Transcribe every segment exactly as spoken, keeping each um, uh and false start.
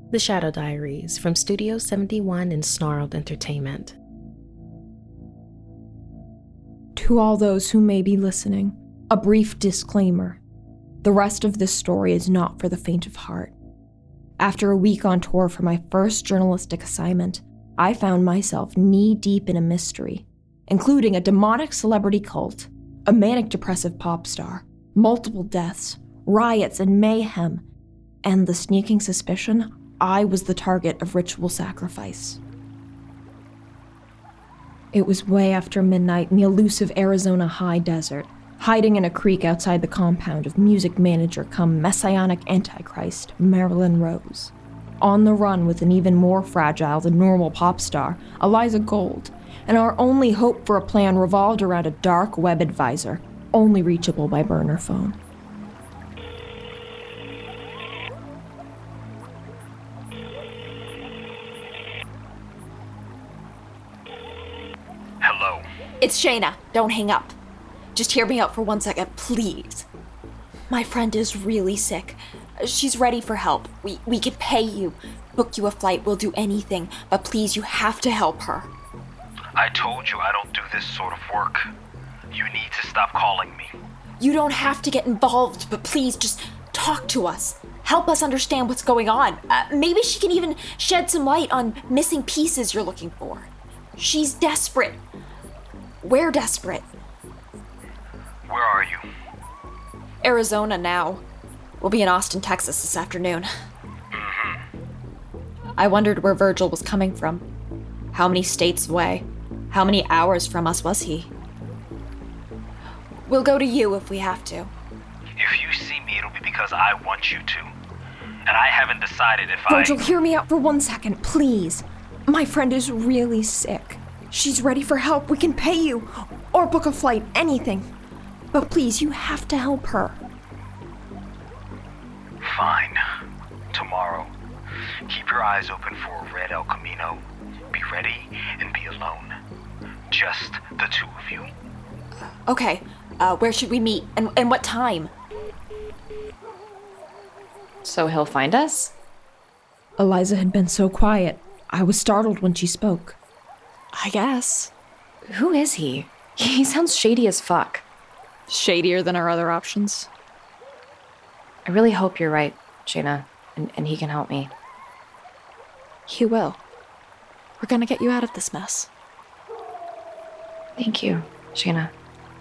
The Shadow Diaries from Studio seventy-one and Snarled Entertainment. To all those who may be listening, a brief disclaimer. The rest of this story is not for the faint of heart. After a week on tour for my first journalistic assignment, I found myself knee-deep in a mystery, including a demonic celebrity cult, a manic-depressive pop star, multiple deaths, riots and mayhem, and the sneaking suspicion I was the target of ritual sacrifice. It was way after midnight in the elusive Arizona high desert, hiding in a creek outside the compound of music manager come messianic antichrist Marilyn Rose. On the run with an even more fragile than normal pop star, Eliza Gold, and our only hope for a plan revolved around a dark web advisor, only reachable by burner phone. Hello. It's Shayna. Don't hang up. Just hear me out for one second, please. My friend is really sick. She's ready for help. We we can pay you. Book you a flight. We'll do anything. But please, you have to help her. I told you I don't do this sort of work. You need to stop calling me. You don't have to get involved, but please, just talk to us. Help us understand what's going on. Uh, maybe she can even shed some light on missing pieces you're looking for. She's desperate. We're desperate. Where are you? Arizona now. We'll be in Austin, Texas this afternoon. Mm-hmm. I wondered where Virgil was coming from. How many states away? How many hours from us was he? We'll go to you if we have to. If you see me, it'll be because I want you to. And I haven't decided if Virgil, I... Virgil, hear me out for one second, please. My friend is really sick. She's ready for help. We can pay you. Or book a flight, anything. But please, you have to help her. Fine. Tomorrow. Keep your eyes open for a red El Camino. Be ready and be alone. Just the two of you. Okay. Uh, where should we meet? And, and what time? So he'll find us? Eliza had been so quiet. I was startled when she spoke. I guess. Who is he? He sounds shady as fuck. Shadier than our other options. I really hope you're right, Shayna, and, and he can help me. He will. We're gonna get you out of this mess. Thank you, Shayna.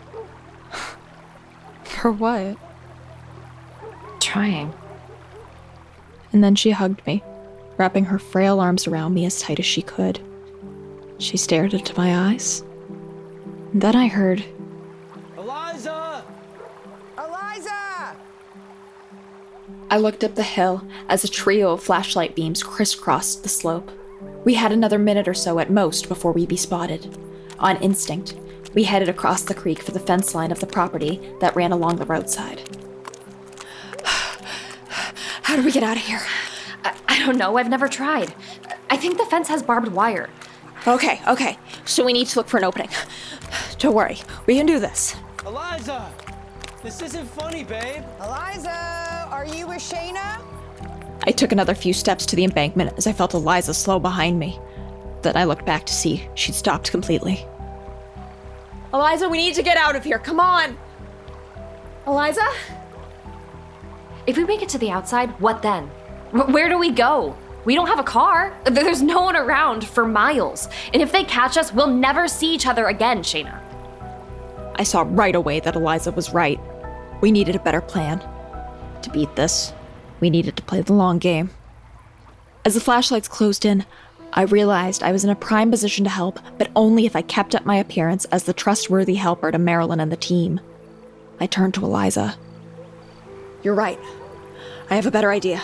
For what? Trying. And then she hugged me, wrapping her frail arms around me as tight as she could. She stared into my eyes. And then I heard... Eliza! Eliza! I looked up the hill as a trio of flashlight beams crisscrossed the slope. We had another minute or so at most before we'd be spotted. On instinct, we headed across the creek for the fence line of the property that ran along the roadside. How do we get out of here? I, I don't know. I've never tried. I think the fence has barbed wire. Okay, okay. So we need to look for an opening. Don't worry. We can do this. Eliza! This isn't funny, babe. Eliza, are you with Shayna? I took another few steps to the embankment as I felt Eliza slow behind me. Then I looked back to see she'd stopped completely. Eliza, we need to get out of here. Come on. Eliza? If we make it to the outside, what then? Where do we go? We don't have a car. There's no one around for miles. And if they catch us, we'll never see each other again, Shayna. I saw right away that Eliza was right. We needed a better plan. To beat this, we needed to play the long game. As the flashlights closed in, I realized I was in a prime position to help, but only if I kept up my appearance as the trustworthy helper to Marilyn and the team. I turned to Eliza. You're right. I have a better idea.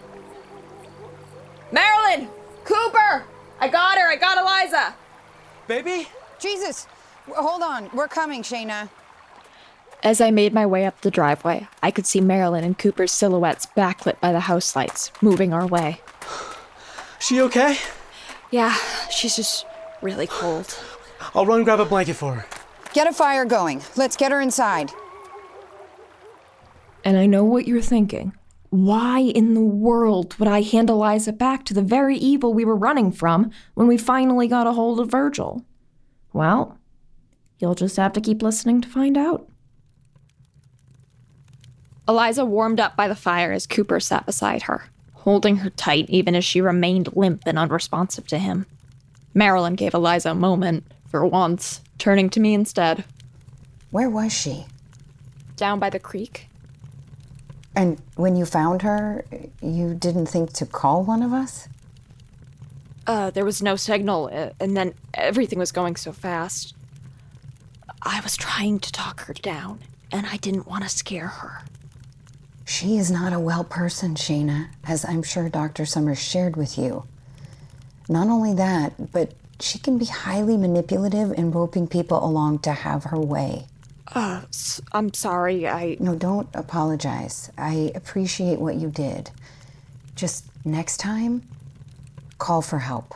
Marilyn! Cooper! I got her! I got Eliza! Baby? Jesus, hold on. We're coming, Shayna. As I made my way up the driveway, I could see Marilyn and Cooper's silhouettes backlit by the house lights, moving our way. She okay? Yeah, she's just really cold. I'll run grab a blanket for her. Get a fire going. Let's get her inside. And I know what you're thinking. Why in the world would I hand Eliza back to the very evil we were running from when we finally got a hold of Virgil? Well, you'll just have to keep listening to find out. Eliza warmed up by the fire as Cooper sat beside her, holding her tight even as she remained limp and unresponsive to him. Marilyn gave Eliza a moment, for once, turning to me instead. Where was she? Down by the creek. And when you found her, you didn't think to call one of us? Uh, there was no signal, uh, and then everything was going so fast. I was trying to talk her down, and I didn't want to scare her. She is not a well person, Shayna, as I'm sure Doctor Summers shared with you. Not only that, but she can be highly manipulative in roping people along to have her way. Uh, I'm sorry, I... No, don't apologize. I appreciate what you did. Just next time, call for help.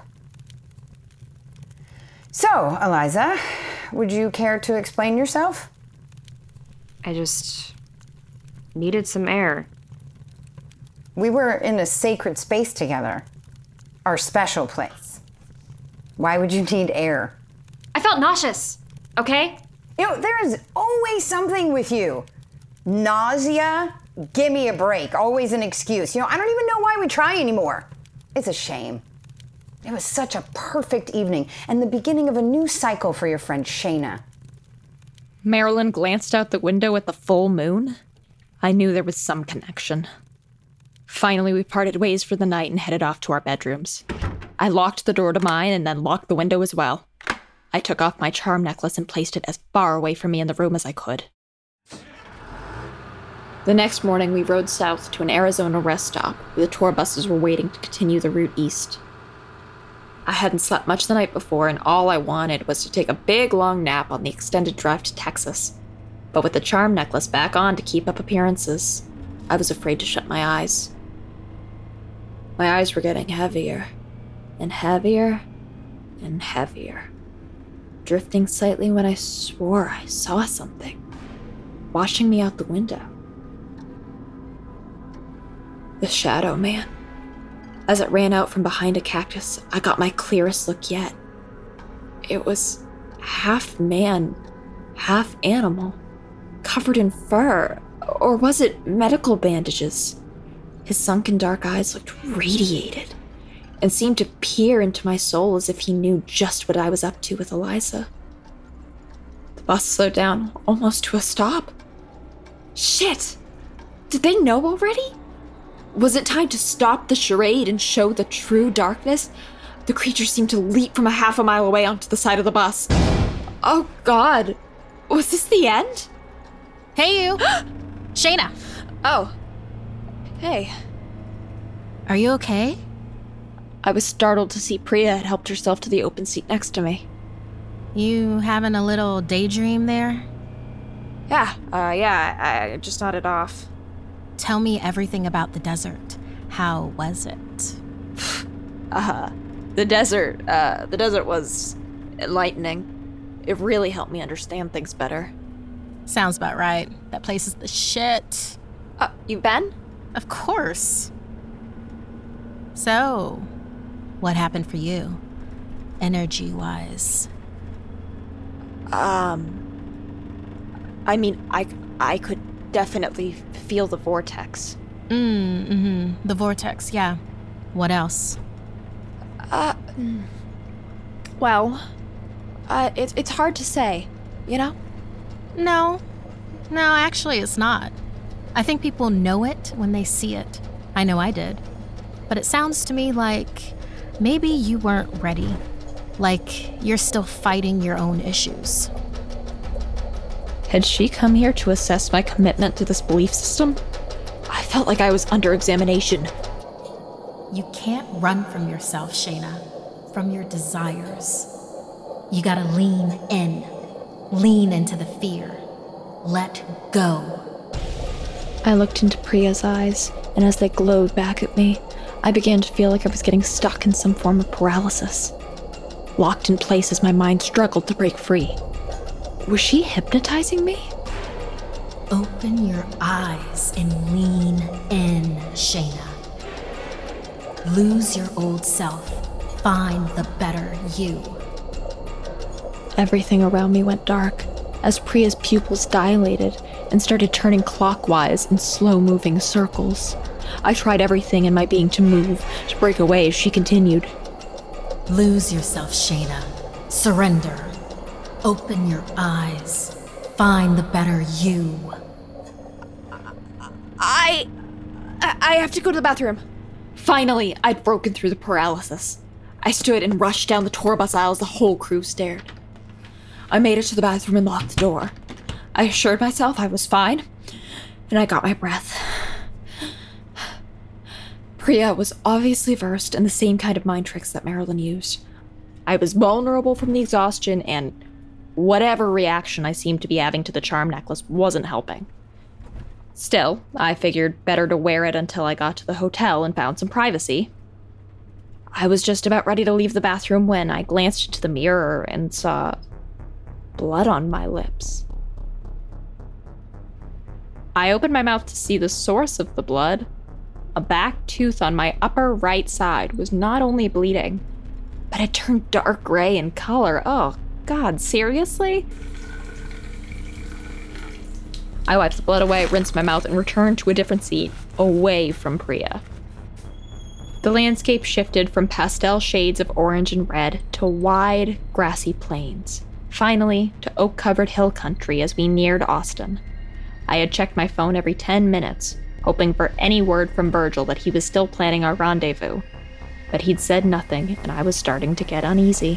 So, Eliza, would you care to explain yourself? I just needed some air. We were in a sacred space together. Our special place. Why would you need air? I felt nauseous, okay? You know, there is always something with you. Nausea? Give me a break. Always an excuse. You know, I don't even know why we try anymore. It's a shame. It was such a perfect evening and the beginning of a new cycle for your friend Shayna. Marilyn glanced out the window at the full moon. I knew there was some connection. Finally, we parted ways for the night and headed off to our bedrooms. I locked the door to mine and then locked the window as well. I took off my charm necklace and placed it as far away from me in the room as I could. The next morning, we rode south to an Arizona rest stop where the tour buses were waiting to continue the route east. I hadn't slept much the night before, and all I wanted was to take a big, long nap on the extended drive to Texas. But with the charm necklace back on to keep up appearances, I was afraid to shut my eyes. My eyes were getting heavier, and heavier, and heavier. Drifting slightly when I swore I saw something, watching me out the window. The Shadow Man. As it ran out from behind a cactus, I got my clearest look yet. It was half man, half animal, covered in fur, or was it medical bandages? His sunken dark eyes looked radiated and seemed to peer into my soul as if he knew just what I was up to with Eliza. The bus slowed down almost to a stop. Shit! Did they know already? Was it time to stop the charade and show the true darkness? The creature seemed to leap from a half a mile away onto the side of the bus. Oh God, was this the end? Hey you! Shayna! Oh. Hey. Are you okay? I was startled to see Priya had helped herself to the open seat next to me. You having a little daydream there? Yeah, uh, yeah, I just nodded off. Tell me everything about the desert. How was it? uh, the desert, uh, the desert was enlightening. It really helped me understand things better. Sounds about right. That place is the shit. Uh, you've been? Of course. So, what happened for you, energy-wise? Um, I mean, I, I could definitely feel the vortex. Mm, mm-hmm. The vortex, yeah. What else? Uh, well, uh, it, it's hard to say, you know? No. No, actually it's not. I think people know it when they see it. I know I did. But it sounds to me like maybe you weren't ready. Like you're still fighting your own issues. Had she come here to assess my commitment to this belief system? I felt like I was under examination. You can't run from yourself, Shayna. From your desires. You gotta lean in. Lean into the fear. Let go. I looked into Priya's eyes, and as they glowed back at me, I began to feel like I was getting stuck in some form of paralysis. Locked in place as my mind struggled to break free. Was she hypnotizing me? Open your eyes and lean in. Shayna. Lose your old self. Find the better you. Everything around me went dark as Priya's pupils dilated and started turning clockwise in slow-moving circles. I tried everything in my being to move, to break away as she continued. Lose yourself, Shayna. Surrender. Open your eyes. Find the better you. I... I have to go to the bathroom. Finally, I'd broken through the paralysis. I stood and rushed down the tour bus aisle as the whole crew stared. I made it to the bathroom and locked the door. I assured myself I was fine, and I got my breath. Priya was obviously versed in the same kind of mind tricks that Marilyn used. I was vulnerable from the exhaustion, and whatever reaction I seemed to be having to the charm necklace wasn't helping. Still, I figured better to wear it until I got to the hotel and found some privacy. I was just about ready to leave the bathroom when I glanced into the mirror and saw blood on my lips. I opened my mouth to see the source of the blood. A back tooth on my upper right side was not only bleeding, but it turned dark gray in color. Oh, God, seriously? I wiped the blood away, rinsed my mouth, and returned to a different seat, away from Priya. The landscape shifted from pastel shades of orange and red to wide, grassy plains, finally to oak-covered hill country as we neared Austin. I had checked my phone every ten minutes, hoping for any word from Virgil that he was still planning our rendezvous. But he'd said nothing, and I was starting to get uneasy.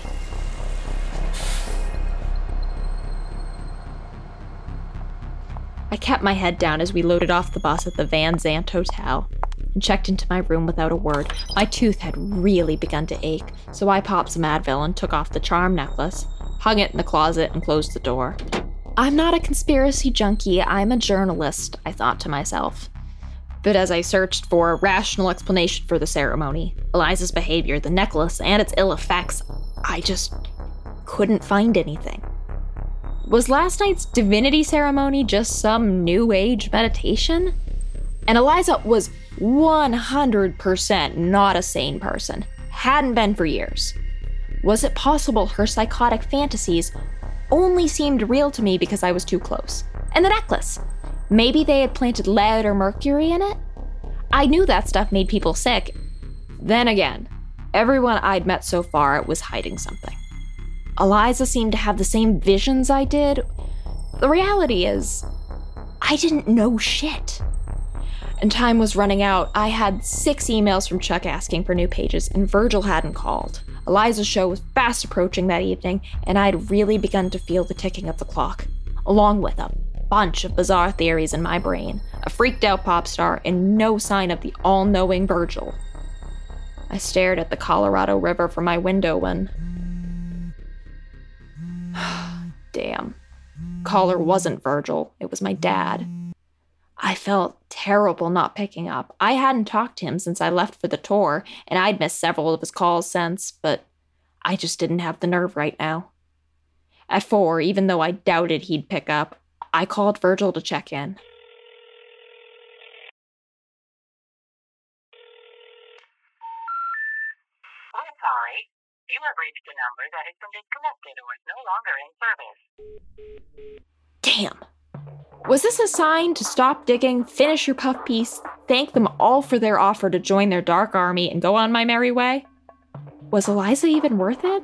I kept my head down as we loaded off the bus at the Van Zant Hotel and checked into my room without a word. My tooth had really begun to ache, so I popped some Advil and took off the charm necklace, hung it in the closet, and closed the door. I'm not a conspiracy junkie, I'm a journalist, I thought to myself. But as I searched for a rational explanation for the ceremony, Eliza's behavior, the necklace, and its ill effects, I just couldn't find anything. Was last night's divinity ceremony just some new age meditation? And Eliza was one hundred percent not a sane person. Hadn't been for years. Was it possible her psychotic fantasies only seemed real to me because I was too close? And the necklace. Maybe they had planted lead or mercury in it? I knew that stuff made people sick. Then again, everyone I'd met so far was hiding something. Eliza seemed to have the same visions I did. The reality is, I didn't know shit. And time was running out. I had six emails from Chuck asking for new pages, and Virgil hadn't called. Eliza's show was fast approaching that evening, and I'd really begun to feel the ticking of the clock, along with a bunch of bizarre theories in my brain, a freaked-out pop star, and no sign of the all-knowing Virgil. I stared at the Colorado River from my window when... Damn. Caller wasn't Virgil, it was my dad. I felt terrible not picking up. I hadn't talked to him since I left for the tour, and I'd missed several of his calls since, but I just didn't have the nerve right now. At four, even though I doubted he'd pick up, I called Virgil to check in. I'm sorry. You have reached a number that has been disconnected or is no longer in service. Damn. Was this a sign to stop digging, finish your puff piece, thank them all for their offer to join their dark army, and go on my merry way? Was Eliza even worth it?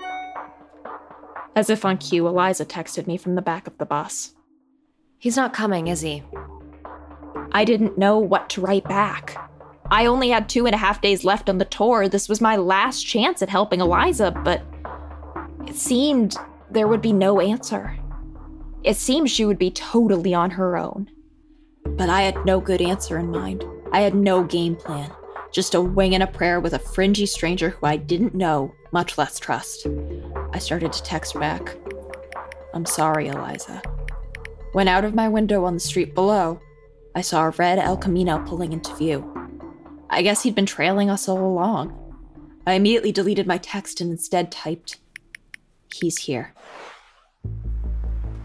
As if on cue, Eliza texted me from the back of the bus. He's not coming, is he? I didn't know what to write back. I only had two and a half days left on the tour. This was my last chance at helping Eliza, but it seemed there would be no answer. It seemed she would be totally on her own. But I had no good answer in mind. I had no game plan. Just a wing and a prayer with a fringy stranger who I didn't know, much less trust. I started to text back. I'm sorry, Eliza. When out of my window on the street below, I saw a red El Camino pulling into view. I guess he'd been trailing us all along. I immediately deleted my text and instead typed, "He's here."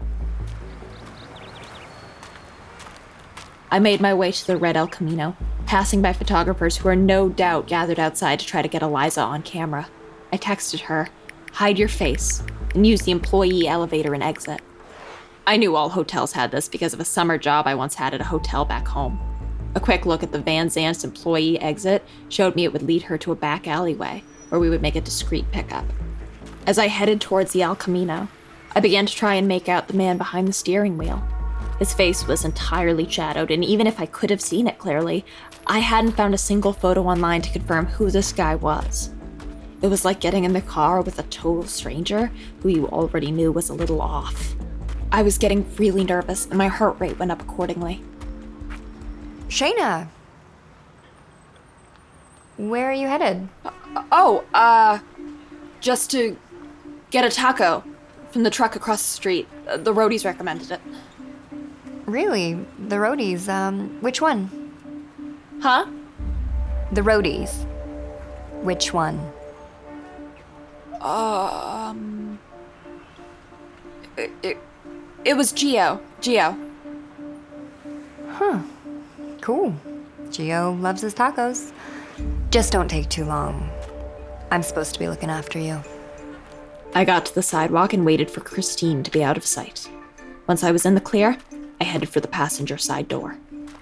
I made my way to the red El Camino, passing by photographers who are no doubt gathered outside to try to get Eliza on camera. I texted her, hide your face, and use the employee elevator and exit. I knew all hotels had this because of a summer job I once had at a hotel back home. A quick look at the Van Zandt's employee exit showed me it would lead her to a back alleyway, where we would make a discreet pickup. As I headed towards the El Camino, I began to try and make out the man behind the steering wheel. His face was entirely shadowed, and even if I could have seen it clearly, I hadn't found a single photo online to confirm who this guy was. It was like getting in the car with a total stranger who you already knew was a little off. I was getting really nervous, and my heart rate went up accordingly. Shayna, where are you headed? Uh, oh, uh, just to get a taco from the truck across the street. Uh, the roadies recommended it. Really? The roadies, um, which one? Huh? The roadies. Which one? Um... It, it, it was Gio. Gio. Huh. Cool. Gio loves his tacos. Just don't take too long. I'm supposed to be looking after you. I got to the sidewalk and waited for Christine to be out of sight. Once I was in the clear, I headed for the passenger side door.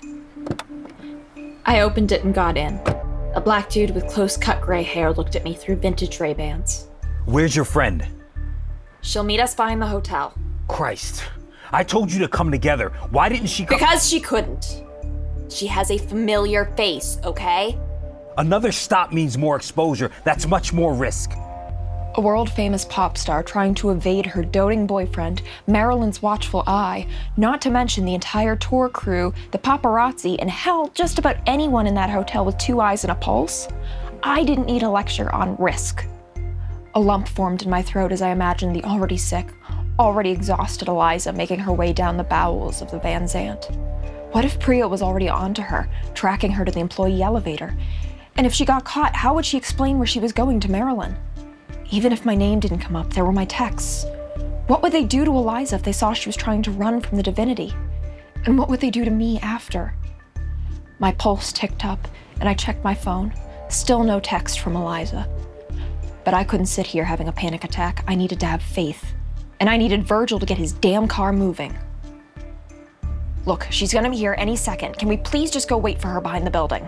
I opened it and got in. A black dude with close-cut gray hair looked at me through vintage Ray-Bans. Where's your friend? She'll meet us behind the hotel. Christ. I told you to come together. Why didn't she come? Because she couldn't. She has a familiar face, okay? Another stop means more exposure. That's much more risk. A world-famous pop star trying to evade her doting boyfriend, Marilyn's watchful eye, not to mention the entire tour crew, the paparazzi, and hell, just about anyone in that hotel with two eyes and a pulse. I didn't need a lecture on risk. A lump formed in my throat as I imagined the already sick, already exhausted Eliza making her way down the bowels of the Van Zandt. What if Priya was already onto her, tracking her to the employee elevator? And if she got caught, how would she explain where she was going to Marilyn? Even if my name didn't come up, there were my texts. What would they do to Eliza if they saw she was trying to run from the divinity? And what would they do to me after? My pulse ticked up, and I checked my phone. Still no text from Eliza. But I couldn't sit here having a panic attack. I needed to have faith. And I needed Virgil to get his damn car moving. Look, she's gonna be here any second. Can we please just go wait for her behind the building?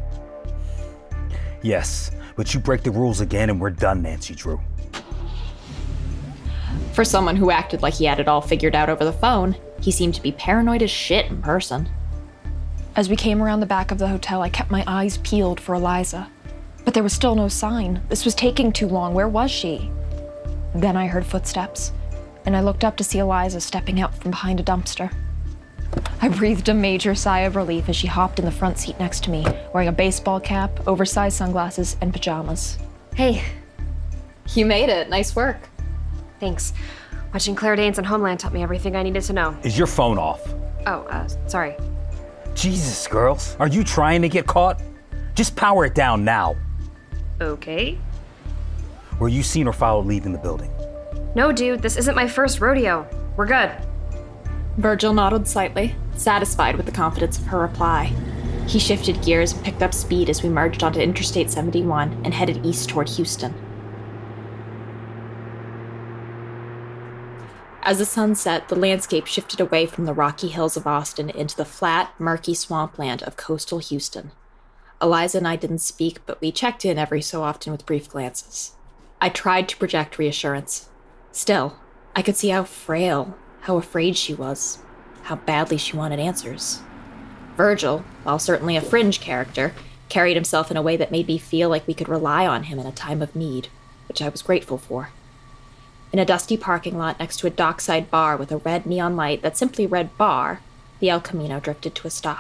Yes, but you break the rules again and we're done, Nancy Drew. For someone who acted like he had it all figured out over the phone, he seemed to be paranoid as shit in person. As we came around the back of the hotel, I kept my eyes peeled for Eliza. But there was still no sign. This was taking too long. Where was she? Then I heard footsteps, and I looked up to see Eliza stepping out from behind a dumpster. I breathed a major sigh of relief as she hopped in the front seat next to me, wearing a baseball cap, oversized sunglasses, and pajamas. Hey. You made it. Nice work. Thanks. Watching Claire Danes on Homeland taught me everything I needed to know. Is your phone off? Oh, uh, sorry. Jesus, girls. Are you trying to get caught? Just power it down now. Okay. Were you seen or followed leaving the building? No, dude. This isn't my first rodeo. We're good. Virgil nodded slightly, satisfied with the confidence of her reply. He shifted gears and picked up speed as we merged onto Interstate seventy-one and headed east toward Houston. As the sun set, the landscape shifted away from the rocky hills of Austin into the flat, murky swampland of coastal Houston. Eliza and I didn't speak, but we checked in every so often with brief glances. I tried to project reassurance. Still, I could see how frail, how afraid she was, how badly she wanted answers. Virgil, while certainly a fringe character, carried himself in a way that made me feel like we could rely on him in a time of need, which I was grateful for. In a dusty parking lot next to a dockside bar with a red neon light that simply read bar, the El Camino drifted to a stop.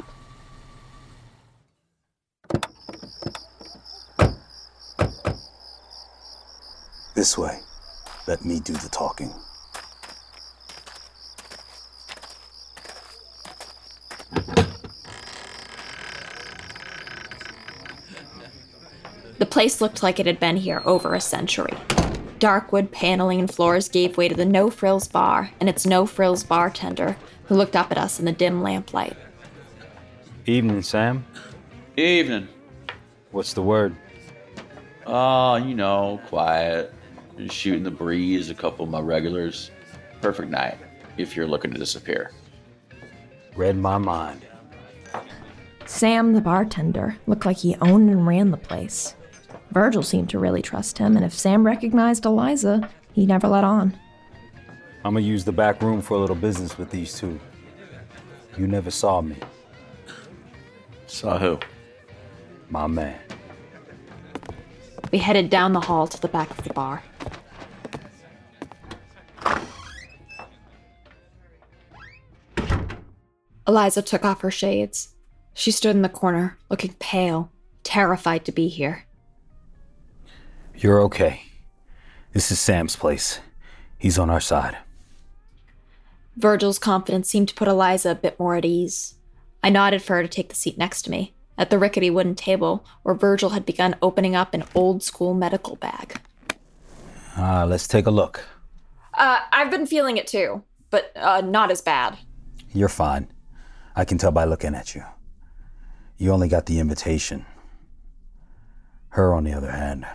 This way. Let me do the talking. The place looked like it had been here over a century. Dark wood paneling and floors gave way to the No Frills bar and its No Frills bartender, who looked up at us in the dim lamplight. Evening, Sam. Evening. What's the word? Oh, you know, quiet. Just shooting the breeze, a couple of my regulars. Perfect night, if you're looking to disappear. Read my mind. Sam, the bartender, looked like he owned and ran the place. Virgil seemed to really trust him, and if Sam recognized Eliza, he never let on. I'm gonna use the back room for a little business with these two. You never saw me. Saw who? My man. We headed down the hall to the back of the bar. Eliza took off her shades. She stood in the corner, looking pale, terrified to be here. You're okay. This is Sam's place. He's on our side. Virgil's confidence seemed to put Eliza a bit more at ease. I nodded for her to take the seat next to me, at the rickety wooden table where Virgil had begun opening up an old-school medical bag. Uh, let's take a look. Uh, I've been feeling it too, but uh, not as bad. You're fine. I can tell by looking at you. You only got the invitation. Her, on the other hand.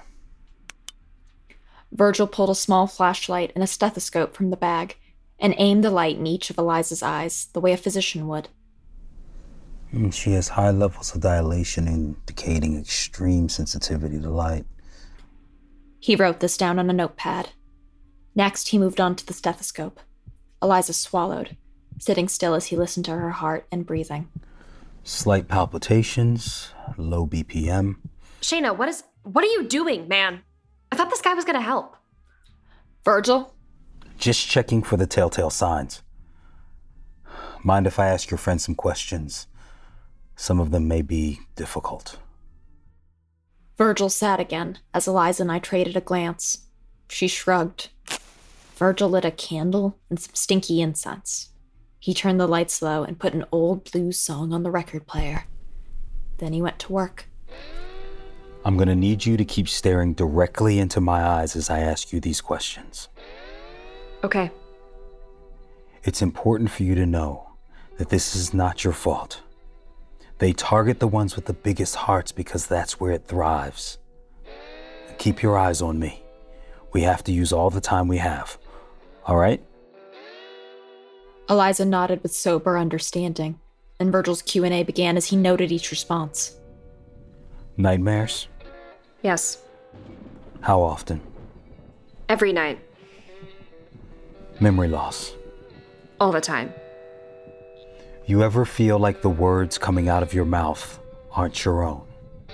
Virgil pulled a small flashlight and a stethoscope from the bag and aimed the light in each of Eliza's eyes, the way a physician would. And she has high levels of dilation indicating extreme sensitivity to light. He wrote this down on a notepad. Next, he moved on to the stethoscope. Eliza swallowed, sitting still as he listened to her heart and breathing. Slight palpitations, low B P M. Shayna, what is... what are you doing, man? I thought this guy was gonna help. Virgil? Just checking for the telltale signs. Mind if I ask your friend some questions? Some of them may be difficult. Virgil sat again as Eliza and I traded a glance. She shrugged. Virgil lit a candle and some stinky incense. He turned the lights low and put an old blues song on the record player. Then he went to work. I'm gonna need you to keep staring directly into my eyes as I ask you these questions. Okay. It's important for you to know that this is not your fault. They target the ones with the biggest hearts because that's where it thrives. Keep your eyes on me. We have to use all the time we have. All right? Eliza nodded with sober understanding, and Virgil's Q and A began as he noted each response. Nightmares? Yes. How often? Every night. Memory loss? All the time. You ever feel like the words coming out of your mouth aren't your own?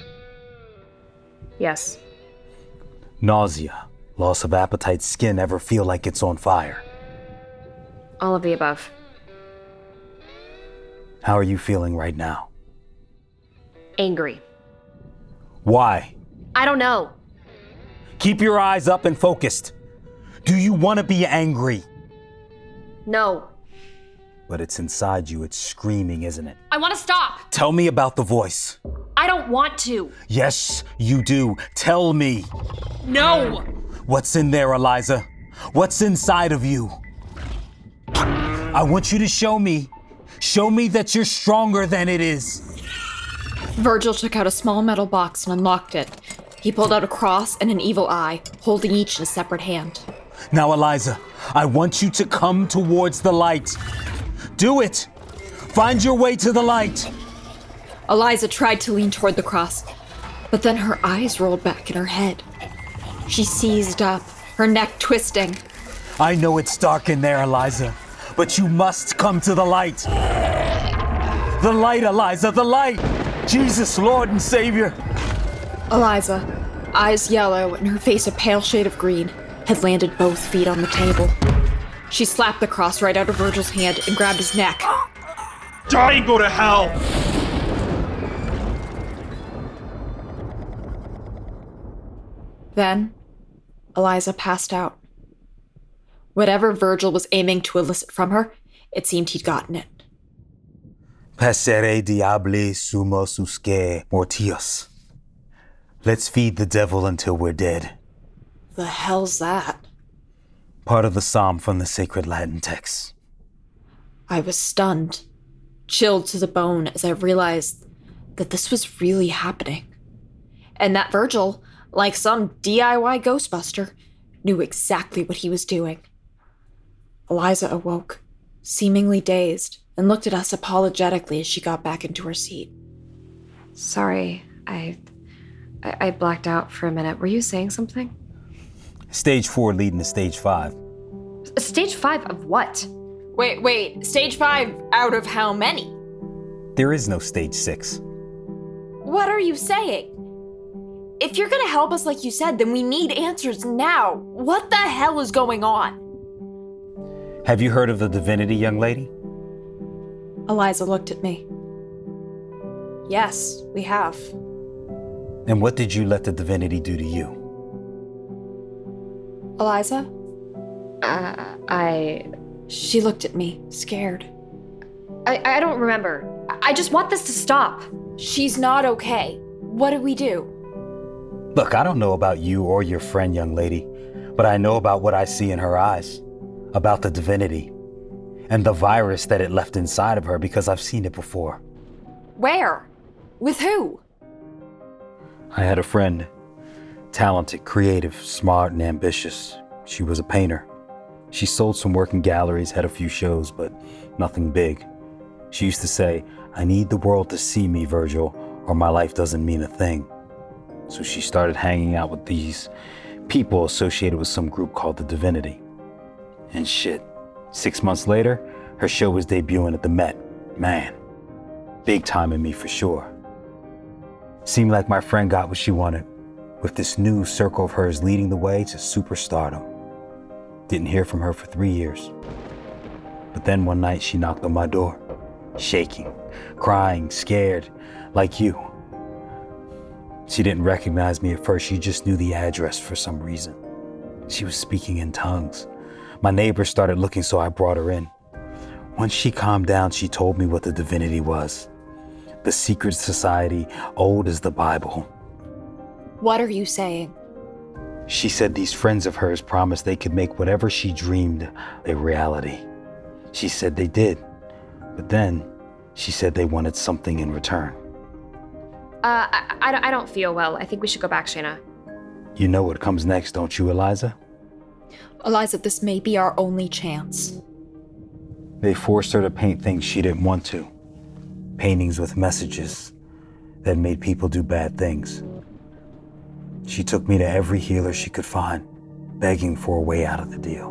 Yes. Nausea, loss of appetite, skin ever feel like it's on fire? All of the above. How are you feeling right now? Angry. Why? I don't know. Keep your eyes up and focused. Do you want to be angry? No. But it's inside you, it's screaming, isn't it? I want to stop. Tell me about the voice. I don't want to. Yes, you do. Tell me. No. What's in there, Eliza? What's inside of you? I want you to show me. Show me that you're stronger than it is. Virgil took out a small metal box and unlocked it. He pulled out a cross and an evil eye, holding each in a separate hand. Now, Eliza, I want you to come towards the light. Do it! Find your way to the light! Eliza tried to lean toward the cross, but then her eyes rolled back in her head. She seized up, her neck twisting. I know it's dark in there, Eliza, but you must come to the light. The light, Eliza, the light! Jesus, Lord and Savior! Eliza, eyes yellow and her face a pale shade of green, had landed both feet on the table. She slapped the cross right out of Virgil's hand and grabbed his neck. Die and go to hell! Then, Eliza passed out. Whatever Virgil was aiming to elicit from her, it seemed he'd gotten it. Passere diabli sumos usque mortius. Let's feed the devil until we're dead. The hell's that? Part of the psalm from the sacred Latin text. I was stunned, chilled to the bone as I realized that this was really happening. And that Virgil, like some D I Y Ghostbuster, knew exactly what he was doing. Eliza awoke, seemingly dazed, and looked at us apologetically as she got back into her seat. Sorry, I, I I blacked out for a minute. Were you saying something? Stage four leading to stage five. Stage five of what? Wait, wait, stage five out of how many? There is no stage six. What are you saying? If you're gonna help us like you said, then we need answers now. What the hell is going on? Have you heard of the divinity, young lady? Eliza looked at me. Yes, we have. And what did you let the divinity do to you? Eliza? Uh, I... She looked at me, scared. I, I don't remember. I just want this to stop. She's not okay. What do we do? Look, I don't know about you or your friend, young lady, but I know about what I see in her eyes, about the divinity, and the virus that it left inside of her because I've seen it before. Where? With who? I had a friend, talented, creative, smart, and ambitious. She was a painter. She sold some work in galleries, had a few shows, but nothing big. She used to say, "I need the world to see me, Virgil, or my life doesn't mean a thing." So she started hanging out with these people associated with some group called the Divinity. And shit, six months later, her show was debuting at the Met. Man, big time in me for sure. Seemed like my friend got what she wanted, with this new circle of hers leading the way to superstardom. Didn't hear from her for three years. But then one night she knocked on my door, shaking, crying, scared, like you. She didn't recognize me at first, she just knew the address for some reason. She was speaking in tongues. My neighbors started looking, so I brought her in. Once she calmed down, she told me what the divinity was. The secret society, old as the Bible. What are you saying? She said these friends of hers promised they could make whatever she dreamed a reality. She said they did, but then she said they wanted something in return. Uh, I, I, I don't feel well. I think we should go back, Shayna. You know what comes next, don't you, Eliza? Eliza, this may be our only chance. They forced her to paint things she didn't want to. Paintings with messages that made people do bad things. She took me to every healer she could find, begging for a way out of the deal.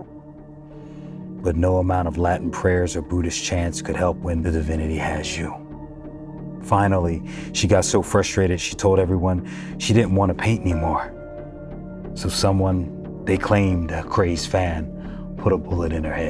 But no amount of Latin prayers or Buddhist chants could help when the divinity has you. Finally, she got so frustrated she told everyone she didn't want to paint anymore. So someone they claimed a crazed fan put a bullet in her head.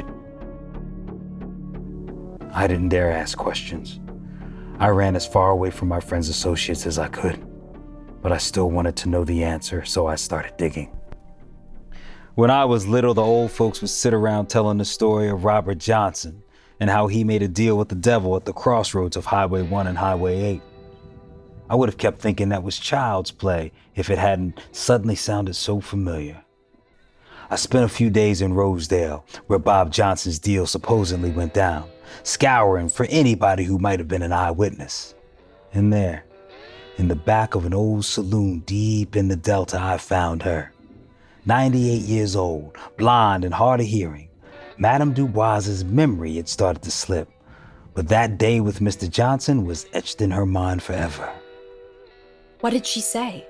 I didn't dare ask questions. I ran as far away from my friend's associates as I could, but I still wanted to know the answer, so I started digging. When I was little, the old folks would sit around telling the story of Robert Johnson and how he made a deal with the devil at the crossroads of Highway one and Highway eight. I would have kept thinking that was child's play if it hadn't suddenly sounded so familiar. I spent a few days in Rosedale, where Bob Johnson's deal supposedly went down, scouring for anybody who might have been an eyewitness. And there, in the back of an old saloon deep in the Delta, I found her. ninety-eight years old, blonde and hard of hearing. Madame Dubois's memory had started to slip, but that day with Mister Johnson was etched in her mind forever. What did she say?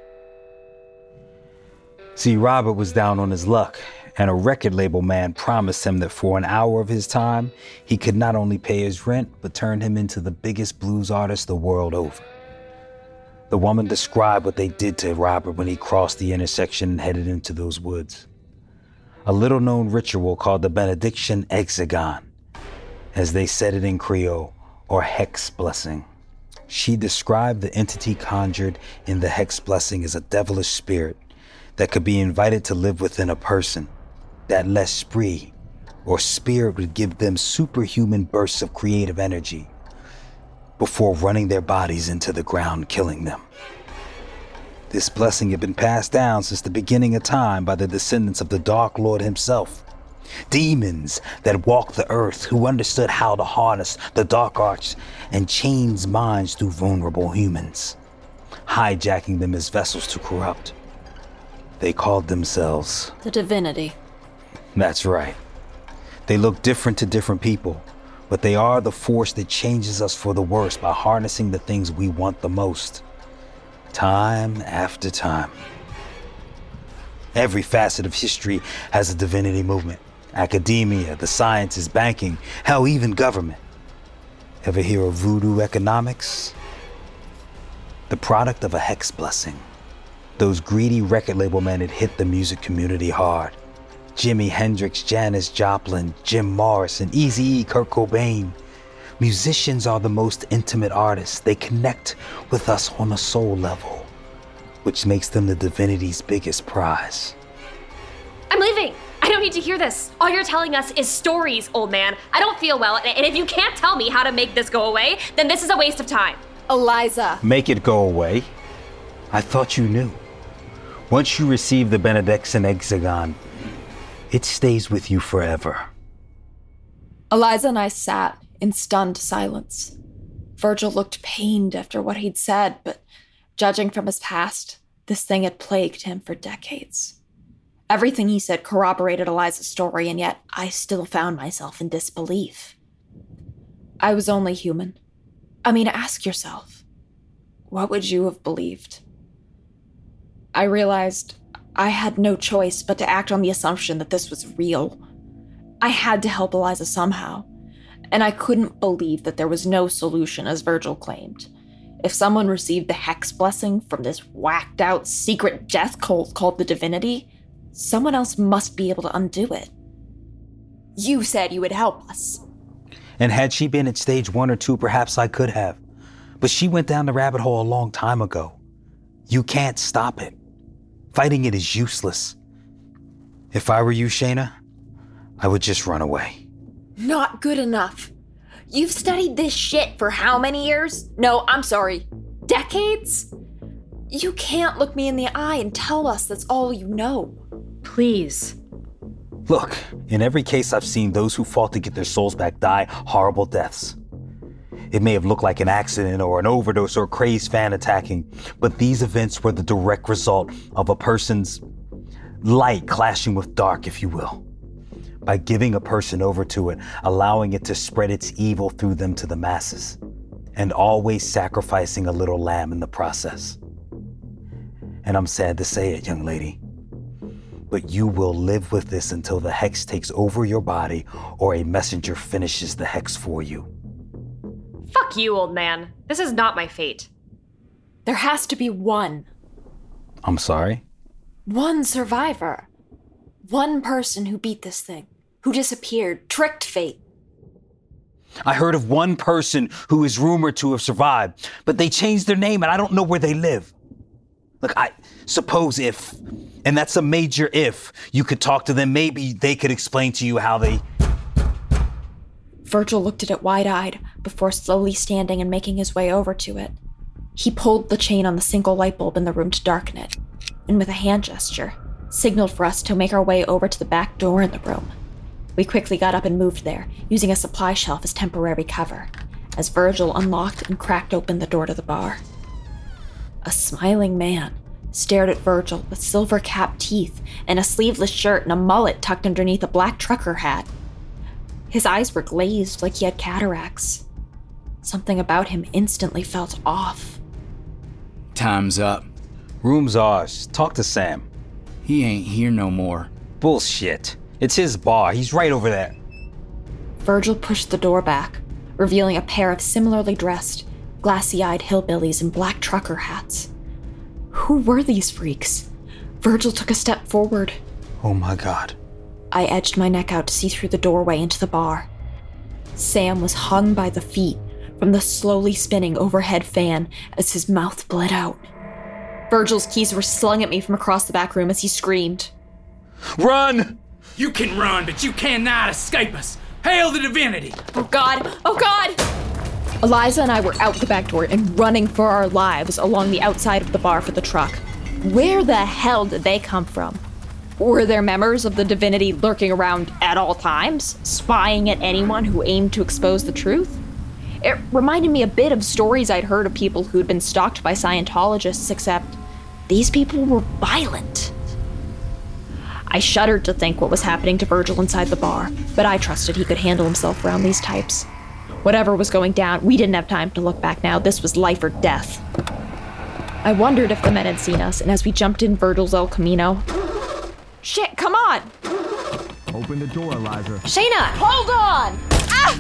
See, Robert was down on his luck, and a record label man promised him that for an hour of his time, he could not only pay his rent, but turn him into the biggest blues artist the world over. The woman described what they did to Robert when he crossed the intersection and headed into those woods. A little-known ritual called the Benediction Hexagon, as they said it in Creole, or hex blessing. She described the entity conjured in the hex blessing as a devilish spirit that could be invited to live within a person. That l'esprit, or spirit, would give them superhuman bursts of creative energy before running their bodies into the ground, killing them. This blessing had been passed down since the beginning of time by the descendants of the Dark Lord himself, Demons that walked the earth, who understood how to harness the dark arts and change minds through vulnerable humans, hijacking them as vessels to corrupt. They called themselves the Divinity. That's right. They look different to different people, but they are the force that changes us for the worse by harnessing the things we want the most. Time after time. Every facet of history has a divinity movement. Academia, the sciences, banking, hell, even government. Ever hear of voodoo economics? The product of a hex blessing. Those greedy record label men had hit the music community hard. Jimi Hendrix, Janis Joplin, Jim Morrison, Eazy-E, Kurt Cobain. Musicians are the most intimate artists. They connect with us on a soul level, which makes them the divinity's biggest prize. I'm leaving. I don't need to hear this. All you're telling us is stories, old man. I don't feel well, and if you can't tell me how to make this go away, then this is a waste of time. Eliza. Make it go away? I thought you knew. Once you receive the Benedictine Hexagon, it stays with you forever. Eliza and I sat in stunned silence. Virgil looked pained after what he'd said, but judging from his past, this thing had plagued him for decades. Everything he said corroborated Eliza's story, and yet I still found myself in disbelief. I was only human. I mean, ask yourself, what would you have believed? I realized I had no choice but to act on the assumption that this was real. I had to help Eliza somehow, and I couldn't believe that there was no solution, as Virgil claimed. If someone received the hex blessing from this whacked-out secret death cult called the Divinity, someone else must be able to undo it. You said you would help us. And had she been at stage one or two, perhaps I could have. But she went down the rabbit hole a long time ago. You can't stop it. Fighting it is useless. If I were you, Shayna, I would just run away. Not good enough. You've studied this shit for how many years? No, I'm sorry. Decades? You can't look me in the eye and tell us that's all you know. Please. Look, in every case I've seen, those who fought to get their souls back die horrible deaths. It may have looked like an accident or an overdose or a crazed fan attacking, but these events were the direct result of a person's light clashing with dark, if you will. By giving a person over to it, allowing it to spread its evil through them to the masses, and always sacrificing a little lamb in the process. And I'm sad to say it, young lady, but you will live with this until the hex takes over your body or a messenger finishes the hex for you. Fuck you, old man. This is not my fate. There has to be one. I'm sorry? One survivor. One person who beat this thing, who disappeared, tricked fate. I heard of one person who is rumored to have survived, but they changed their name and I don't know where they live. Look, I suppose if, and that's a major if, you could talk to them, maybe they could explain to you how they... Virgil looked at it wide-eyed before slowly standing and making his way over to it. He pulled the chain on the single light bulb in the room to darken it, and with a hand gesture, signaled for us to make our way over to the back door in the room. We quickly got up and moved there, using a supply shelf as temporary cover, as Virgil unlocked and cracked open the door to the bar. A smiling man stared at Virgil with silver-capped teeth and a sleeveless shirt and a mullet tucked underneath a black trucker hat. His eyes were glazed like he had cataracts. Something about him instantly felt off. Time's up. Room's ours. Talk to Sam. He ain't here no more. Bullshit. It's his bar. He's right over there. Virgil pushed the door back, revealing a pair of similarly dressed, glassy-eyed hillbillies in black trucker hats. Who were these freaks? Virgil took a step forward. Oh my God. I edged my neck out to see through the doorway into the bar. Sam was hung by the feet from the slowly spinning overhead fan as his mouth bled out. Virgil's keys were slung at me from across the back room as he screamed. Run! You can run, but you cannot escape us. Hail the Divinity! Oh God! Oh God! Eliza and I were out the back door and running for our lives along the outside of the bar for the truck. Where the hell did they come from? Were there members of the Divinity lurking around at all times, spying at anyone who aimed to expose the truth? It reminded me a bit of stories I'd heard of people who'd been stalked by Scientologists, except these people were violent. I shuddered to think what was happening to Virgil inside the bar, but I trusted he could handle himself around these types. Whatever was going down, we didn't have time to look back now. This was life or death. I wondered if the men had seen us, and as we jumped in Virgil's El Camino... Shit, come on! Open the door, Eliza. Shayna! Hold on! Ah!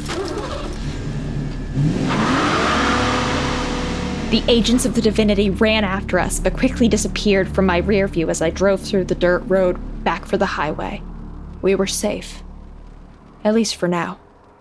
The agents of the Divinity ran after us, but quickly disappeared from my rear view as I drove through the dirt road back for the highway. We were safe. At least for now.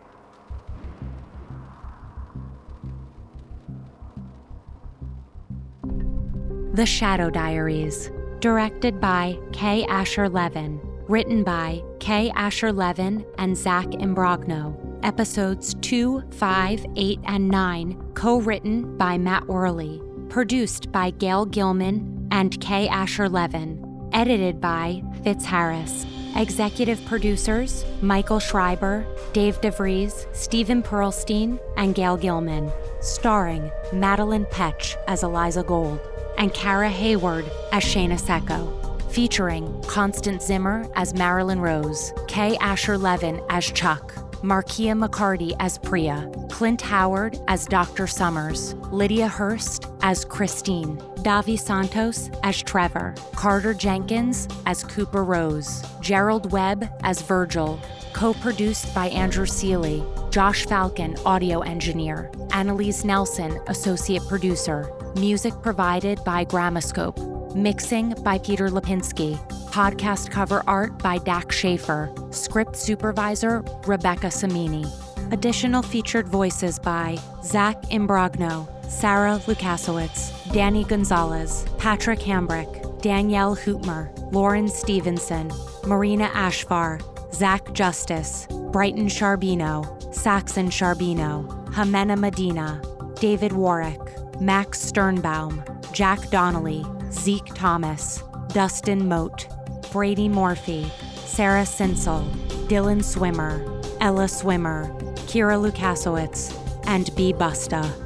The Shadow Diaries, directed by Kay Asher Levin, written by Kay Asher Levin and Zach Imbrogno. Episodes two, five, eight, and nine co-written by Matt Worley. Produced by Gail Gilman and Kay Asher Levin. Edited by Fitz Harris. Executive producers Michael Schreiber, Dave DeVries, Stephen Perlstein, and Gail Gilman. Starring Madeline Petch as Eliza Gold and Kara Hayward as Shayna Secco. Featuring Constance Zimmer as Marilyn Rose, Kay Asher Levin as Chuck, Markia McCarty as Priya, Clint Howard as Doctor Summers, Lydia Hurst as Christine, Davi Santos as Trevor, Carter Jenkins as Cooper Rose, Gerald Webb as Virgil, co-produced by Andrew Seeley, Josh Falcon, audio engineer, Annalise Nelson, associate producer, music provided by Gramoscope, mixing by Peter Lipinski, podcast cover art by Dax Schaefer, script supervisor Rebecca Samini. Additional featured voices by Zach Imbrogno, Sarah Lukasiewicz, Danny Gonzalez, Patrick Hambrick, Danielle Hootmer, Lauren Stevenson, Marina Ashvar, Zach Justice, Brighton Charbino, Saxon Charbino, Jimena Medina, David Warwick, Max Sternbaum, Jack Donnelly, Zeke Thomas, Dustin Moat, Brady Morphy, Sarah Sinsel, Dylan Swimmer, Ella Swimmer, Kira Lukasiewicz, and B. Busta.